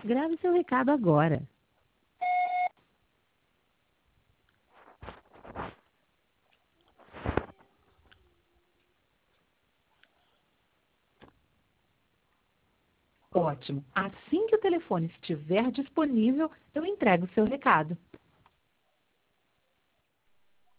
Grave seu recado agora. Ótimo. Assim que o telefone estiver disponível, eu entrego o seu recado.